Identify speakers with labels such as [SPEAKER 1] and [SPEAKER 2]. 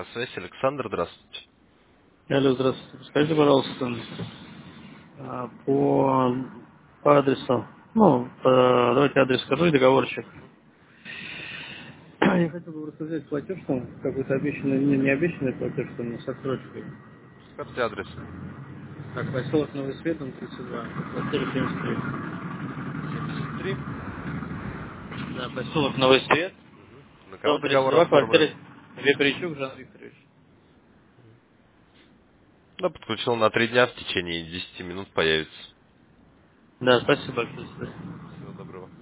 [SPEAKER 1] На связи Александр, здравствуйте.
[SPEAKER 2] Алло, здравствуйте. Скажите, пожалуйста, по адресу, давайте адрес скажу и договорчик. Я хотел бы просто взять платеж, там, какой-то обещанный, не обещанный платеж, там, с отсрочкой.
[SPEAKER 1] Скажите адрес.
[SPEAKER 2] Так, поселок Новый Свет, дом 32, квартира 73.
[SPEAKER 1] 73.
[SPEAKER 2] Да, поселок Новый Свет,
[SPEAKER 1] На кого
[SPEAKER 2] дом
[SPEAKER 1] договор
[SPEAKER 2] 32,
[SPEAKER 1] оформлен?
[SPEAKER 2] квартира Вепричук Жан Викторович.
[SPEAKER 1] Да, подключил на 3 дня, в течение 10 минут появится.
[SPEAKER 2] Да, спасибо большое.
[SPEAKER 1] Всего доброго.